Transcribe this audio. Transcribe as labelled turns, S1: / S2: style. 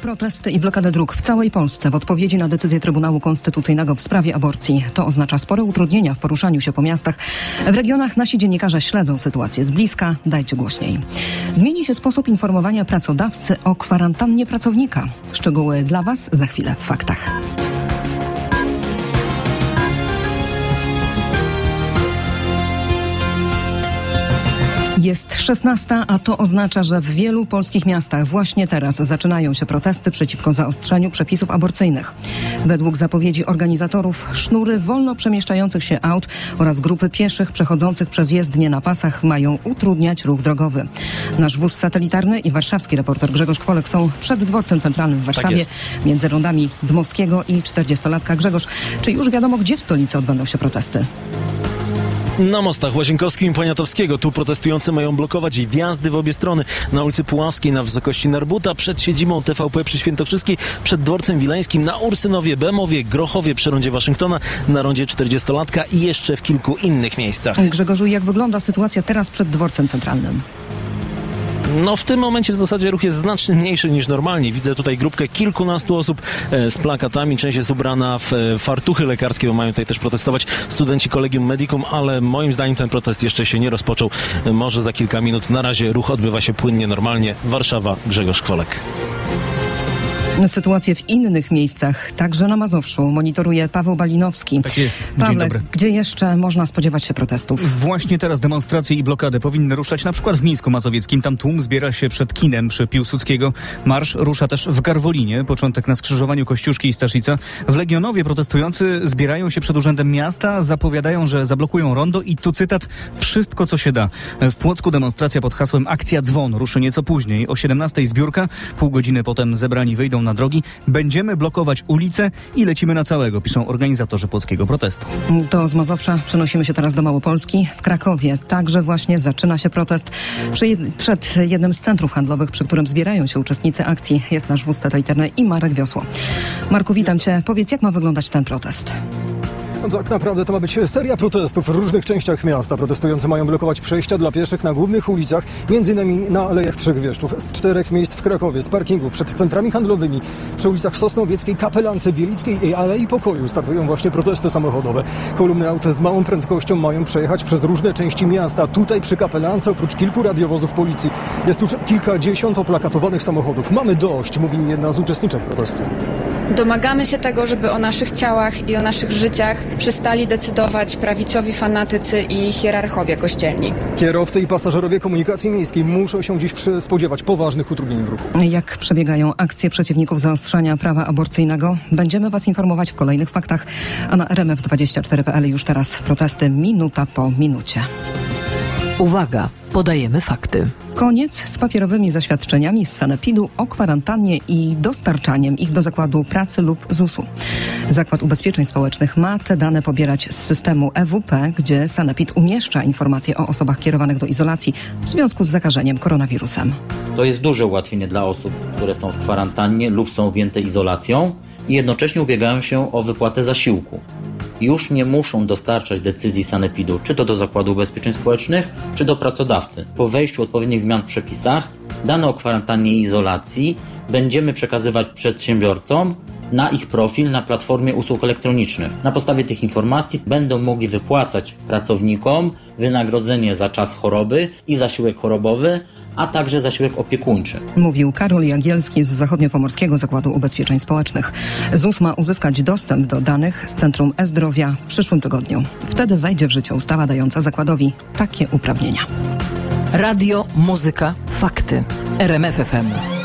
S1: Protesty i blokadę dróg w całej Polsce w odpowiedzi na decyzję Trybunału Konstytucyjnego w sprawie aborcji. To oznacza spore utrudnienia w poruszaniu się po miastach. W regionach nasi dziennikarze śledzą sytuację z bliska. Dajcie głośniej. Zmieni się sposób informowania pracodawcy o kwarantannie pracownika. Szczegóły dla Was za chwilę w faktach. Jest 16, a to oznacza, że w wielu polskich miastach właśnie teraz zaczynają się protesty przeciwko zaostrzeniu przepisów aborcyjnych. Według zapowiedzi organizatorów sznury wolno przemieszczających się aut oraz grupy pieszych przechodzących przez jezdnię na pasach mają utrudniać ruch drogowy. Nasz wóz satelitarny i warszawski reporter Grzegorz Kwolek są przed dworcem centralnym w Warszawie, między rondami Dmowskiego i 40-latka. Grzegorz, czy już wiadomo, gdzie w stolicy odbędą się protesty?
S2: Na mostach Łazienkowskim i Poniatowskiego. Tu protestujący mają blokować wjazdy w obie strony. Na ulicy Puławskiej na wysokości Narbuta, przed siedzibą TVP przy Świętokrzyskiej, przed dworcem Wileńskim, na Ursynowie, Bemowie, Grochowie, przy rondzie Waszyngtona, na rondzie 40-latka i jeszcze w kilku innych miejscach.
S1: Grzegorzu, jak wygląda sytuacja teraz przed dworcem centralnym?
S2: No w tym momencie w zasadzie ruch jest znacznie mniejszy niż normalnie. Widzę tutaj grupkę kilkunastu osób z plakatami. Część jest ubrana w fartuchy lekarskie, bo mają tutaj też protestować studenci Collegium Medicum, ale moim zdaniem ten protest jeszcze się nie rozpoczął. Może za kilka minut. Na razie ruch odbywa się płynnie, normalnie. Warszawa, Grzegorz Kwolek.
S1: Sytuację w innych miejscach, także na Mazowszu, monitoruje Paweł Balinowski.
S3: Tak jest.
S1: Pawle, gdzie jeszcze można spodziewać się protestów?
S3: Właśnie teraz demonstracje i blokady powinny ruszać na przykład w Mińsku Mazowieckim. Tam tłum zbiera się przed kinem przy Piłsudskiego. Marsz rusza też w Garwolinie. Początek na skrzyżowaniu Kościuszki i Staszica. W Legionowie protestujący zbierają się przed Urzędem Miasta, zapowiadają, że zablokują rondo i tu cytat: wszystko co się da. W Płocku demonstracja pod hasłem Akcja Dzwon ruszy nieco później. O 17:00 zbiórka, pół godziny potem zebrani wyjdą na drogi. Będziemy blokować ulice i lecimy na całego, piszą organizatorzy płockiego protestu.
S1: To z Mazowsza przenosimy się teraz do Małopolski. W Krakowie także właśnie zaczyna się protest. Przed jednym z centrów handlowych, przy którym zbierają się uczestnicy akcji, jest nasz wóz satelitarny i Marek Wiosło. Marku, witam Cię. Powiedz, jak ma wyglądać ten protest?
S4: No tak naprawdę to ma być seria protestów w różnych częściach miasta. Protestujący mają blokować przejścia dla pieszych na głównych ulicach, m.in. na Alejach Trzech Wieszczów. Z 4 miejsc w Krakowie, z parkingów, przed centrami handlowymi, przy ulicach Sosnowieckiej, Kapelance, Wielickiej i Alei Pokoju startują właśnie protesty samochodowe. Kolumny aut z małą prędkością mają przejechać przez różne części miasta. Tutaj przy Kapelance, oprócz kilku radiowozów policji, jest już kilkadziesiąt oplakatowanych samochodów. Mamy dość, mówi jedna z uczestniczek protestu.
S5: Domagamy się tego, żeby o naszych ciałach i o naszych życiach przestali decydować prawicowi fanatycy i hierarchowie kościelni.
S4: Kierowcy i pasażerowie komunikacji miejskiej muszą się dziś spodziewać poważnych utrudnień w ruchu.
S1: Jak przebiegają akcje przeciwników zaostrzania prawa aborcyjnego? Będziemy Was informować w kolejnych faktach, a na RMF24.pl już teraz protesty minuta po minucie.
S6: Uwaga, podajemy fakty.
S1: Koniec z papierowymi zaświadczeniami z sanepidu o kwarantannie i dostarczaniem ich do zakładu pracy lub ZUS-u. Zakład Ubezpieczeń Społecznych ma te dane pobierać z systemu EWP, gdzie sanepid umieszcza informacje o osobach kierowanych do izolacji w związku z zakażeniem koronawirusem.
S7: To jest duże ułatwienie dla osób, które są w kwarantannie lub są objęte izolacją i jednocześnie ubiegają się o wypłatę zasiłku. Już nie muszą dostarczać decyzji sanepidu, czy to do Zakładu Ubezpieczeń Społecznych, czy do pracodawcy. Po wejściu odpowiednich zmian w przepisach, dane o kwarantannie i izolacji będziemy przekazywać przedsiębiorcom na ich profil na platformie usług elektronicznych. Na podstawie tych informacji będą mogli wypłacać pracownikom wynagrodzenie za czas choroby i zasiłek chorobowy, a także zasiłek opiekuńczy.
S1: Mówił Karol Jagielski z Zachodniopomorskiego Zakładu Ubezpieczeń Społecznych. ZUS ma uzyskać dostęp do danych z Centrum E-Zdrowia w przyszłym tygodniu. Wtedy wejdzie w życie ustawa dająca zakładowi takie uprawnienia.
S6: Radio, muzyka, fakty. RMF FM.